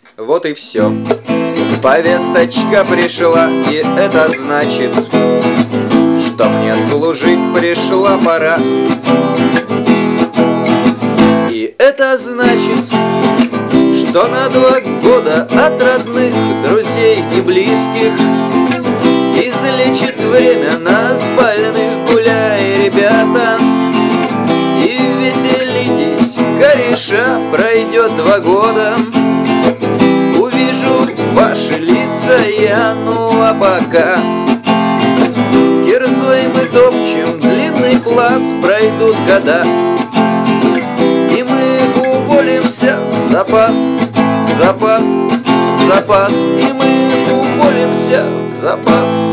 Вот и все. Повесточка пришла, и это значит, что мне служить пришла пора. И это значит, что на 2 года от родных, друзей и близких излечит время нас больных. Гуляй, ребята, и веселитесь, кореша, пройдет 2 года. Увижу ваши лица я, ну а пока кирзой мы топчем длинный плац, пройдут года, и мы уволимся в запас, запас, запас, и мы уволимся в запас.